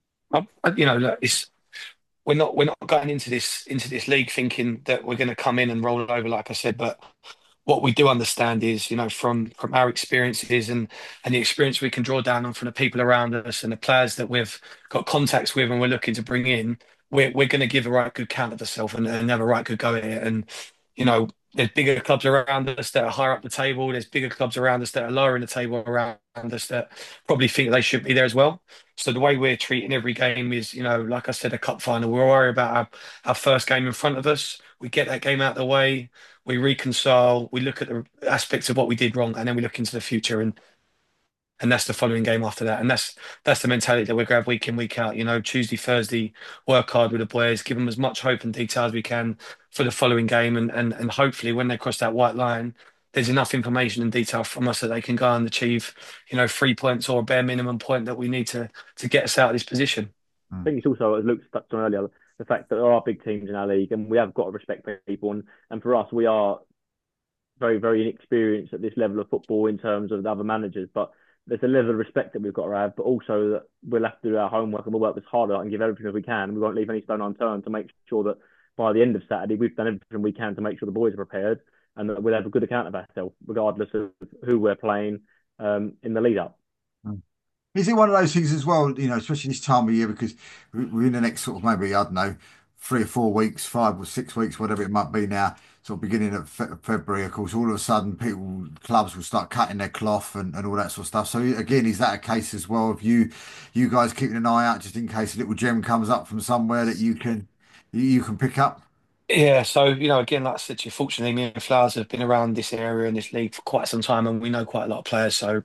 Look, we're not going into this league thinking that we're going to come in and roll it over, like I said. But what we do understand is, from our experiences and the experience we can draw down on from the people around us and the players that we've got contacts with and we're looking to bring in, we're going to give a right good count of ourselves and have a right good go at it. And there's bigger clubs around us that are higher up the table. There's bigger clubs around us that are lower in the table around us that probably think they should be there as well. So the way we're treating every game is, like I said, a cup final. We'll worry about our first game in front of us. We get that game out of the way, we reconcile, we look at the aspects of what we did wrong, and then we look into the future, and that's the following game after that. And that's the mentality that we're going to have week in, week out. Tuesday, Thursday, work hard with the boys, give them as much hope and detail as we can for the following game, and hopefully when they cross that white line, there's enough information and detail from us that they can go and achieve, 3 points or a bare minimum point that we need to get us out of this position. I think it's also, as Luke touched on earlier, the fact that there are big teams in our league and we have got to respect people. And for us, we are very, very inexperienced at this level of football in terms of the other managers. But there's a level of respect that we've got to have, but also that we'll have to do our homework and we'll work as hard and give everything as we can. We won't leave any stone unturned to make sure that by the end of Saturday, we've done everything we can to make sure the boys are prepared and that we'll have a good account of ourselves, regardless of who we're playing in the lead up. Is it one of those things as well, especially this time of year, because we're in the next sort of maybe, I don't know, 3 or 4 weeks, 5 or 6 weeks, whatever it might be now, sort of beginning of February, of course, all of a sudden clubs will start cutting their cloth and all that sort of stuff. So again, is that a case as well of you guys keeping an eye out just in case a little gem comes up from somewhere that you can pick up? Yeah, so again, like I said to you, fortunately, me and Flowers have been around this area and this league for quite some time, and we know quite a lot of players. So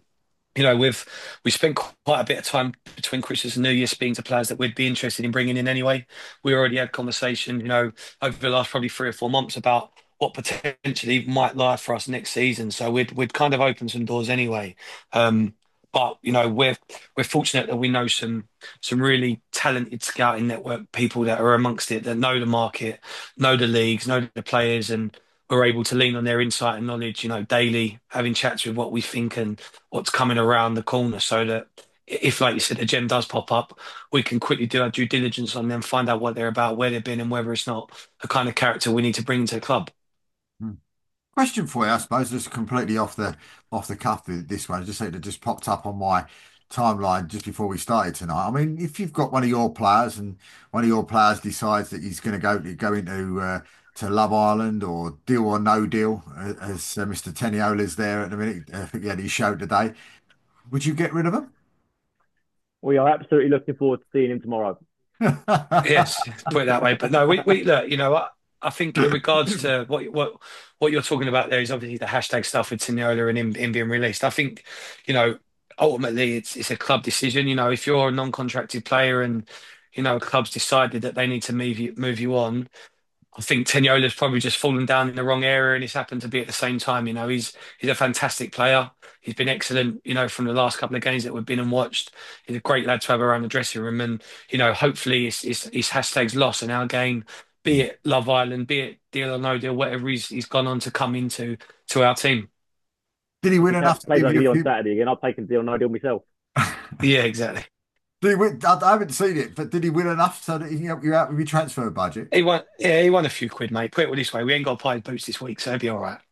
we spent quite a bit of time between Christmas and New Year speaking to players that we'd be interested in bringing in anyway. We already had conversation, over the last probably 3 or 4 months about what potentially might lie for us next season. So we'd kind of opened some doors anyway. But we're fortunate that we know some really talented scouting network people that are amongst it that know the market, know the leagues, know the players, and we're able to lean on their insight and knowledge, daily, having chats with what we think and what's coming around the corner, so that if, like you said, a gem does pop up, we can quickly do our due diligence on them, find out what they're about, where they've been, and whether it's not the kind of character we need to bring into the club. Hmm. Question for you, I suppose, just completely off the cuff. This one, just it just popped up on my timeline just before we started tonight. I mean, if you've got one of your players and one of your players decides that he's going to go into to Love Island or Deal or No Deal, as Mr. Teniola's there at the minute. I think he had his show today. Would you get rid of him? We are absolutely looking forward to seeing him tomorrow. Yes, put it that way. But no, we look, I think in regards to what you're talking about there is obviously the hashtag stuff with Tiniola and him being released. I think, ultimately it's a club decision. If you're a non-contracted player and a club's decided that they need to move you on, I think Teniola's probably just fallen down in the wrong area, and it's happened to be at the same time. He's a fantastic player. He's been excellent, from the last couple of games that we've been and watched. He's a great lad to have around the dressing room, and hopefully his hashtags lost in our game, be it Love Island, be it Deal or No Deal, whatever he's gone on to come into our team. Did he win enough to Play give like you me a on few? Saturday again. I'll take him Deal or No Deal myself. Yeah, exactly. Did he win? I haven't seen it, but did he win enough so that he can help you out with your transfer budget? He won. Yeah, he won a few quid, mate. Put it this way: we ain't got to buy his boots this week, so he'll be all right.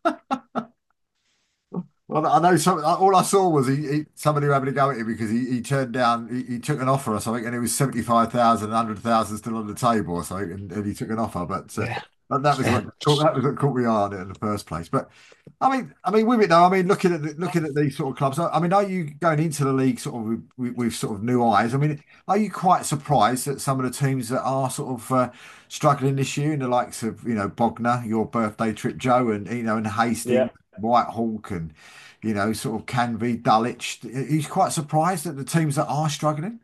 Well, I know all I saw was somebody were having a go at him because he turned down, he took an offer or something, and it was 75,000, 100,000 still on the table or something, and he took an offer. But Yeah, that was yeah. what caught me eye on it in the first place. But with it though. I mean, looking at these sort of clubs. I mean, are you going into the league sort of with sort of new eyes? I mean, are you quite surprised at some of the teams that are sort of struggling this year, in the likes of Bognor, your birthday trip, Joe, and and Hastings, Yeah. Whitehawk, and sort of Canvey, Dulwich. He's quite surprised at the teams that are struggling.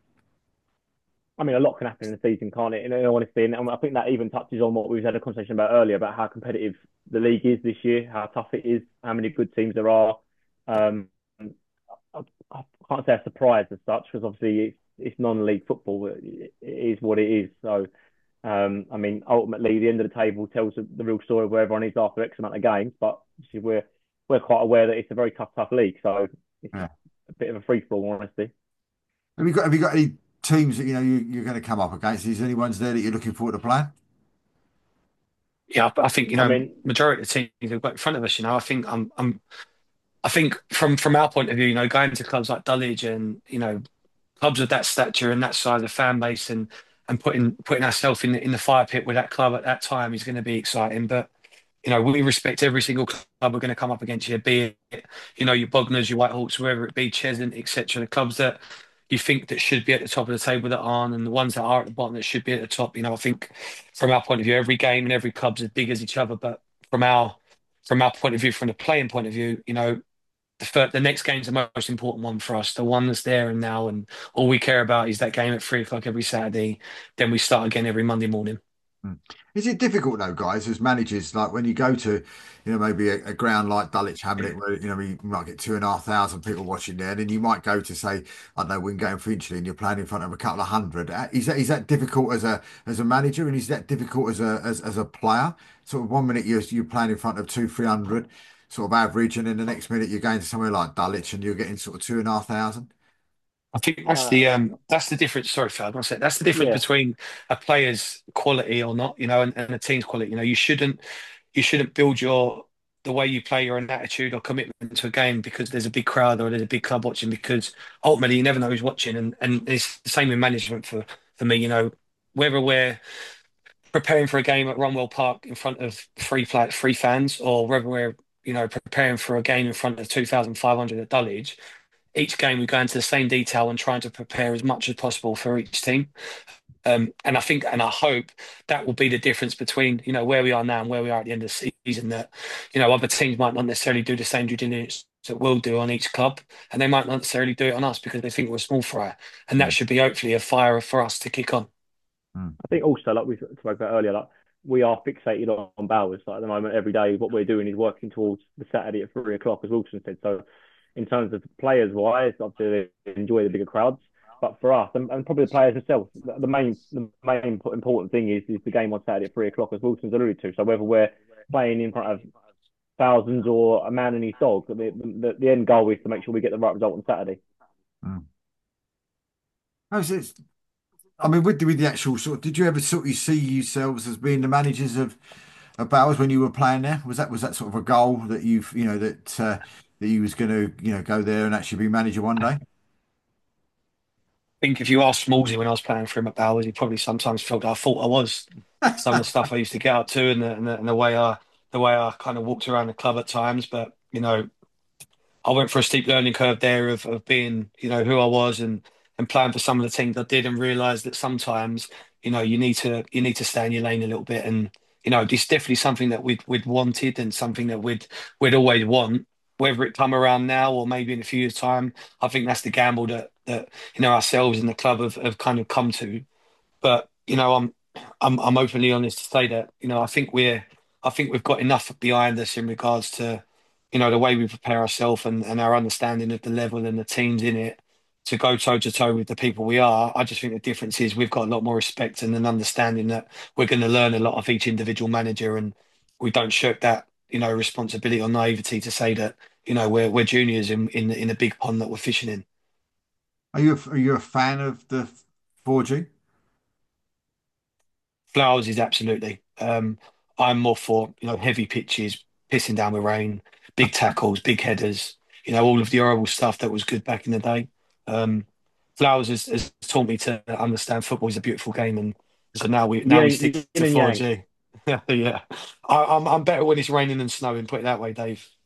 I mean, a lot can happen in the season, can't it? In all honesty, and I think that even touches on what we had a conversation about earlier about how competitive the league is this year, how tough it is, how many good teams there are. Um, I, I can't say a surprise as such because obviously it's non-league football. It is what it is. So, I mean, ultimately, the end of the table tells the real story of where everyone is after X amount of games. But obviously we're quite aware that it's a very tough league. So it's Yeah. a bit of a free for all, honestly. Have you got any teams that you're going to come up against? Is there any ones there that you're looking forward to playing? Yeah, I think I mean, majority of the teams who've got in front of us. I think I think from our point of view, going to clubs like Dulwich and clubs of that stature and that size of fan base and putting ourselves in the fire pit with that club at that time is going to be exciting. But we respect every single club we're going to come up against you, be it your Bognors, your Whitehawks, whoever it be, Cheshunt, etc. The clubs that you think that should be at the top of the table that aren't, and the ones that are at the bottom that should be at the top. I think from our point of view, every game and every club's as big as each other. But from our point of view, from the playing point of view, the next game's the most important one for us, the one that's there and now, and all we care about is that game at 3 o'clock every Saturday. Then we start again every Monday morning. Mm. Is it difficult though, guys, as managers, like when you go to, maybe a ground like Dulwich Hamlet, where you might get 2,500 people watching there, and then you might go to say, I don't know, Wingate Finchley, and you're playing in front of a couple of hundred. Is that difficult as a manager, and is that difficult as a player? Sort of 1 minute you're playing in front of 200, 300, sort of average, and then the next minute you're going to somewhere like Dulwich and you're getting sort of 2,500. I think uh, that's the difference. Sorry, Phil, I was gonna say that's the difference yeah, between a player's quality or not, and a team's quality. You shouldn't build the way you play your own attitude or commitment to a game because there's a big crowd or there's a big club watching, because ultimately you never know who's watching, and it's the same with management for me. Whether we're preparing for a game at Runwell Park in front of three fans, or whether we're preparing for a game in front of 2,500 at Dulwich, each game we go into the same detail and trying to prepare as much as possible for each team. And I think and I hope that will be the difference between where we are now and where we are at the end of the season. That other teams might not necessarily do the same due diligence that we'll do on each club, and they might not necessarily do it on us because they think we're a small fry. And that Mm. should be hopefully a fire for us to kick on. Mm. I think also like we spoke about earlier, like we are fixated on Bowers. Like at the moment, every day, what we're doing is working towards the Saturday at 3 o'clock, as Wilson said. So, in terms of players wise, obviously they enjoy the bigger crowds. But for us, and probably the players themselves, the main important thing is the game on Saturday at 3 o'clock, as Wilson's alluded to. So whether we're playing in front of thousands or a man and his dog, the end goal is to make sure we get the right result on Saturday. Mm. Oh, I mean, with the actual sort, did you ever sort of see yourselves as being the managers of Bowers when you were playing there? Was that sort of a goal that that you was going to go there and actually be manager one day? I think if you asked Smallsy when I was playing for him at Bowers, he probably sometimes felt I thought I was. Some of the stuff I used to get up to, and the way I kind of walked around the club at times. But I went for a steep learning curve there of being, who I was, and playing for some of the teams I did, and realised that sometimes, you need to stay in your lane a little bit. And it's definitely something that we'd wanted, and something that we'd always want. Whether it come around now or maybe in a few years' time, I think that's the gamble that ourselves and the club have kind of come to. But I'm openly honest to say that I think we've got enough behind us in regards to the way we prepare ourselves, and our understanding of the level and the teams in it to go toe to toe with the people we are. I just think the difference is we've got a lot more respect and an understanding that we're going to learn a lot of each individual manager, and we don't shirk that responsibility or naivety to say that we're juniors in a big pond that we're fishing in. Are you a fan of the 4G? Flowers is absolutely. I'm more for heavy pitches, pissing down with rain, big tackles, big headers. All of the horrible stuff that was good back in the day. Um, Flowers has taught me to understand football is a beautiful game, and so now we stick Yin to and yang. 4G. Yeah, I'm better when it's raining and snowing. Put it that way, Dave.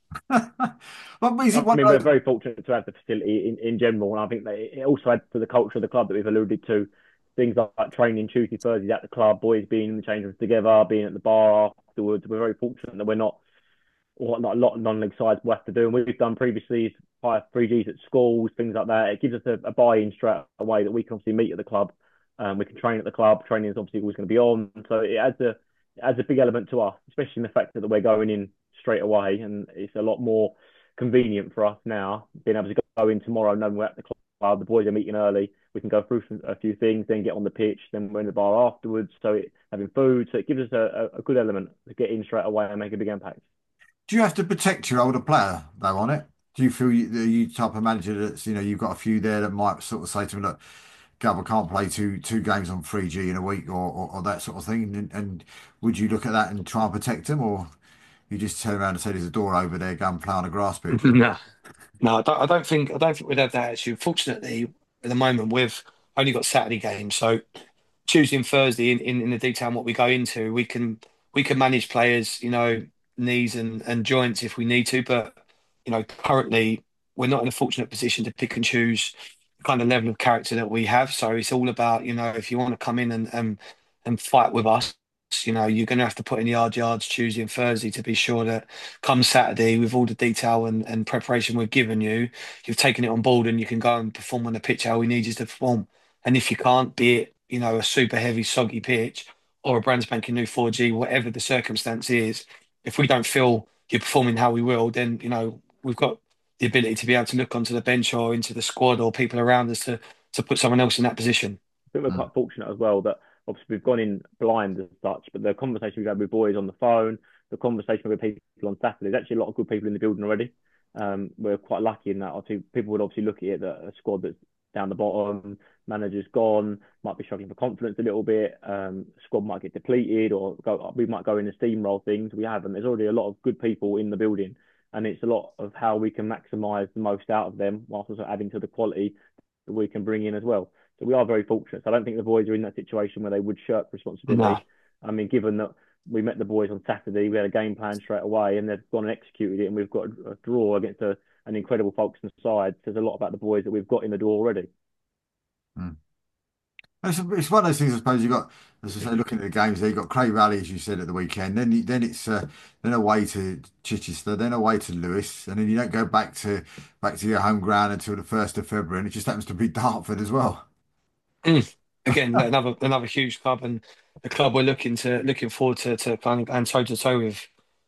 But is it I one mean, of we're those? very fortunate to have the facility in general, and I think that it also adds to the culture of the club that we've alluded to. Things like training Tuesday, Thursdays at the club, boys being in the change rooms together, being at the bar afterwards. We're very fortunate that we're not what not a lot of non-league sides will have to do, and we've done previously is hire 3Gs at schools, things like that. It gives us a buy-in straight away that we can obviously meet at the club. We can train at the club. Training is obviously always going to be on, so it adds a big element to us, especially in the fact that we're going in straight away, and it's a lot more convenient for us now being able to go in tomorrow, knowing we're at the club. The boys are meeting early. We can go through a few things, then get on the pitch, then we're in the bar afterwards. Having food, so it gives us a good element to get in straight away and make a big impact. Do you have to protect your older player though on it? Do you feel you type of manager that's you've got a few there that might sort of say to him, look, Gab, I can't play two games on 3G in a week or that sort of thing, and would you look at that and try and protect him, or you just turn around and say there's a door over there, go and play on a grass pitch? No, no, I don't think we'd have that issue. Fortunately, at the moment we've only got Saturday games, so Tuesday and Thursday in the detail on what we go into, we can manage players, knees and joints if we need to, but currently we're not in a fortunate position to pick and choose the kind of level of character that we have. So it's all about, if you want to come in and fight with us, you're going to have to put in the hard yards Tuesday and Thursday to be sure that come Saturday, with all the detail and preparation we've given you, you've taken it on board and you can go and perform on the pitch how we need you to perform. And if you can't, be it, a super heavy, soggy pitch or a brand spanking new 4G, whatever the circumstance is, if we don't feel you're performing how we will, then, we've got the ability to be able to look onto the bench or into the squad or people around us to put someone else in that position. I think we're Mm. quite fortunate as well that obviously we've gone in blind as such, but the conversation we've had with boys on the phone, the conversation with people on Saturday, there's actually a lot of good people in the building already. We're quite lucky in that. Obviously, people would obviously look at it that a squad that's down the bottom, manager's gone, might be struggling for confidence a little bit. Squad might get depleted, or we might go in and steamroll things. We haven't. There's already a lot of good people in the building, and it's a lot of how we can maximise the most out of them, whilst also adding to the quality that we can bring in as well. So we are very fortunate. So I don't think the boys are in that situation where they would shirk No. responsibility. I mean, given that we met the boys on Saturday, we had a game plan straight away, and they've gone and executed it, and we've got a draw against an incredible Folkestone side. Says a lot about the boys that we've got in the door already. Mm. It's one of those things, I suppose. You got, as I say, looking at the games there, you got Cray Valley, as you said, at the weekend. Then it's then away to Chichester, then away to Lewis, and then you don't go back to your home ground until the 1st of February, and it just happens to be Dartford as well. Mm. Again, another huge club, and the club we're looking forward to kind of going toe to toe with.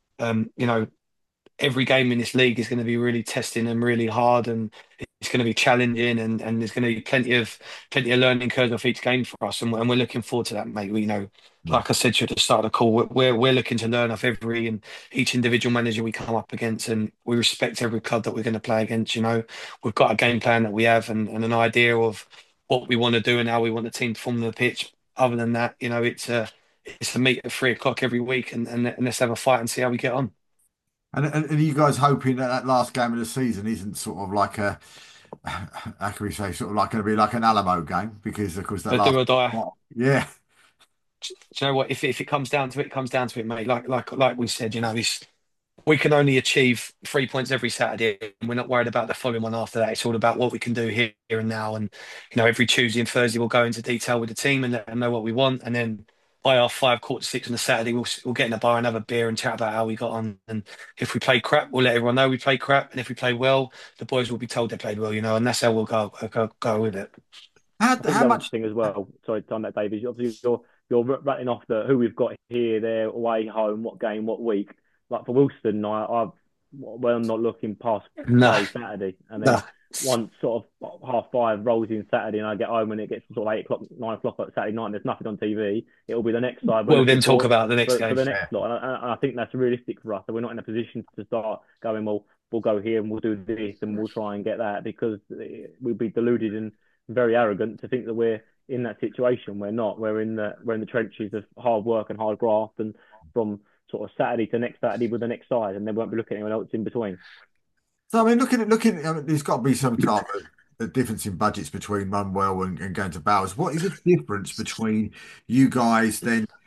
Every game in this league is going to be really testing and really hard, and it's going to be challenging, and there's going to be plenty of learning curves off each game for us, and we're looking forward to that, mate. Mm. Like I said to you at the start of the call, we're looking to learn off every and each individual manager we come up against, and we respect every club that we're going to play against. We've got a game plan that we have, and an idea of what we want to do and how we want the team to form the pitch. Other than that, it's a meet at 3 o'clock every week, and let's have a fight and see how we get on. And are you guys hoping that that last game of the season isn't sort of like a, how can we say, sort of like going to be like an Alamo game? Because, of course, that A do last, or die. yeah, Do you know what? If it comes down to it, it comes down to it, mate. Like we said, we can only achieve 3 points every Saturday, and we're not worried about the following one after that. It's all about what we can do here and now. And every Tuesday and Thursday we'll go into detail with the team and let them know what we want. And then by our 5 quarter to 6 on the Saturday, we'll get in the bar and have a beer and chat about how we got on. And if we play crap, we'll let everyone know we play crap. And if we play well, the boys will be told they played well. And that's how we'll go with it. I think how the other much? thing as well, sorry on that, David, obviously you're rattling off who we've got here, there, away, home, what game, what week. Like for Wilson, I'm not looking past No, play Saturday, and no. then once sort of 5:30 rolls in Saturday, and I get home and it gets sort of 8 o'clock, 9 o'clock on Saturday night, and there's nothing on TV. It'll be the next side we're We'll then looking talk for about the next for game. the next Yeah. lot, and I think that's realistic for us. So we're not in a position to start going, well, we'll go here and we'll do this and we'll try and get that because we'd be deluded and very arrogant to think that we're in that situation. We're not. We're in the trenches of hard work and hard graft, and from sort of Saturday to next Saturday with the next side, and then we won't be looking at anyone else in between. So I mean, I mean, there's got to be some type of a difference in budgets between Runwell and going to Bowers. What is the difference between you guys then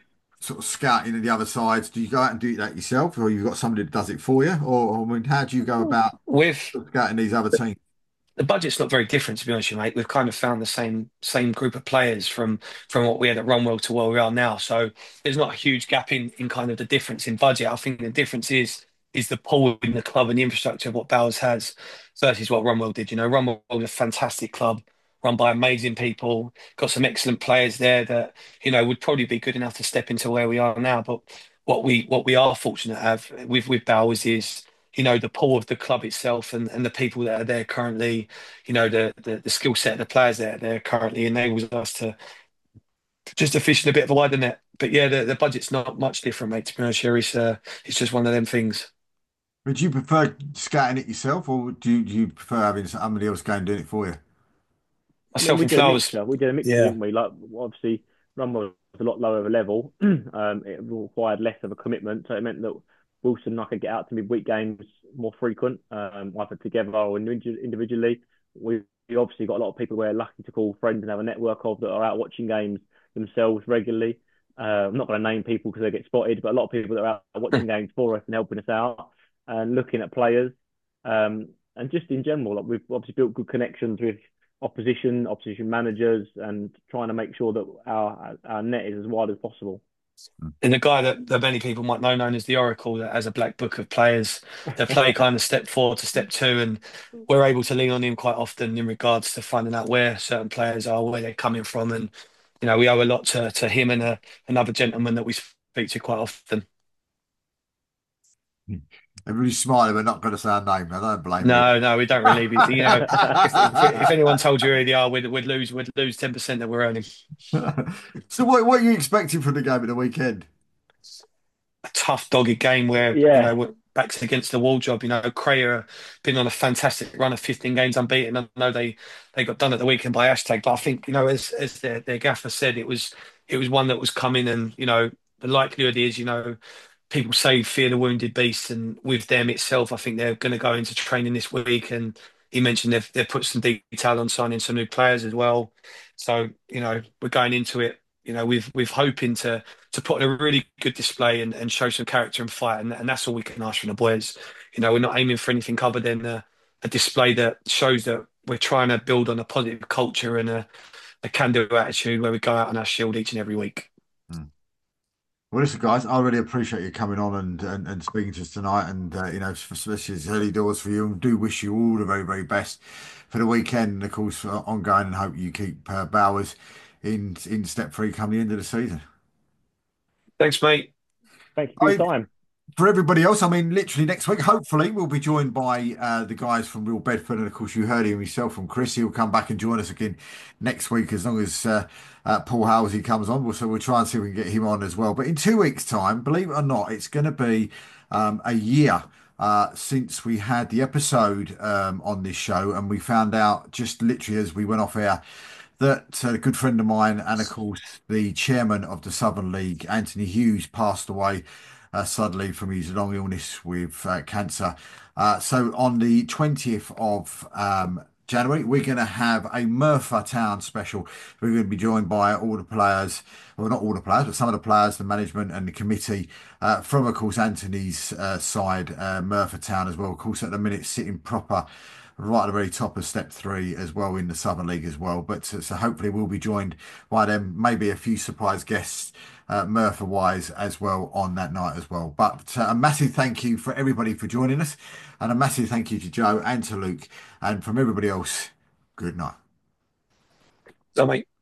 sort of scouting the other sides? Do you go out and do that yourself, or you've got somebody that does it for you? Or I mean, how do you go about With scouting these other teams? the budget's not very different, to be honest with you, mate. We've kind of found the same group of players from what we had at Runwell to where we are now. So there's not a huge gap in kind of the difference in budget. I think the difference is the pool in the club and the infrastructure of what Bowers has versus what Runwell did. You know, Runwell was a fantastic club run by amazing people, got some excellent players there that, would probably be good enough to step into where we are now. But what we are fortunate to have with Bowers is the pull of the club itself and the people that are there currently, the skill set of the players that are there currently enables us to just to fish in a bit of a wider net. But yeah, the budget's not much different, mate. To be honest, Sherry, it's just one of them things. Would you prefer scouting it yourself, or do you prefer having somebody else go and doing it for you? I mean, Myself we and did a Flowers, mixture. We did a mixture, yeah. didn't we? Like, obviously, Rumble was a lot lower of a level. It required less of a commitment, so it meant that Wilson and I could get out to midweek games more frequent, either together or individually. We obviously got a lot of people we're lucky to call friends and have a network of that are out watching games themselves regularly. I'm not going to name people because they get spotted, but a lot of people that are out watching games for us and helping us out and looking at players. And just in general, like we've obviously built good connections with opposition managers, and trying to make sure that our net is as wide as possible. And the guy that many people might know, known as the Oracle, that has a black book of players that play kind of step four to step two, and we're able to lean on him quite often in regards to finding out where certain players are, where they're coming from, and we owe a lot to him and another gentleman that we speak to quite often. Everybody's smiling, but not going to say a name. I don't blame you. No, no, we don't really. If anyone told you who they are, we'd lose 10% that we're earning. So what are you expecting from the game at the weekend? A tough, dogged game where Yeah, we're backs against the wall job. Crayer have been on a fantastic run of 15 games unbeaten. I know they got done at the weekend by hashtag, but I think as their gaffer said, it was one that was coming, and the likelihood is people say fear the wounded beast, and with them itself, I think they're going to go into training this week. And he mentioned they've put some detail on signing some new players as well. So we're going into it. With hoping to put on a really good display and show some character and fight, and that's all we can ask from the boys. We're not aiming for anything other than a display that shows that we're trying to build on a positive culture and a can-do attitude where we go out on our shield each and every week. Hmm. Well, listen, guys, I really appreciate you coming on and speaking to us tonight, and especially as early doors for you. And do wish you all the very, very best for the weekend, and of course, ongoing, and hope you keep Bowers in step three come the end of the season. Thanks, mate. thank you for your time. For everybody else, I mean, literally next week, hopefully, we'll be joined by the guys from Real Bedford. And of course, you heard him yourself from Chris. He'll come back and join us again next week as long as Paul Halsey comes on. So we'll try and see if we can get him on as well. But in 2 weeks' time, believe it or not, it's going to be a year since we had the episode on this show. And we found out just literally as we went off air that a good friend of mine and, of course, the chairman of the Southern League, Anthony Hughes, passed away suddenly from his long illness with cancer. So on the 20th of January, we're going to have a Merthyr Town special. We're going to be joined by all the players, well, not all the players, but some of the players, the management and the committee from, of course, Anthony's side, Merthyr Town as well. Of course, at the minute, sitting proper right at the very top of step three as well in the Southern League as well. But so hopefully we'll be joined by them, maybe a few surprise guests, Merthyr wise as well on that night as well. But a massive thank you for everybody for joining us, and a massive thank you to Joe and to Luke, and from everybody else, good night. So, mate.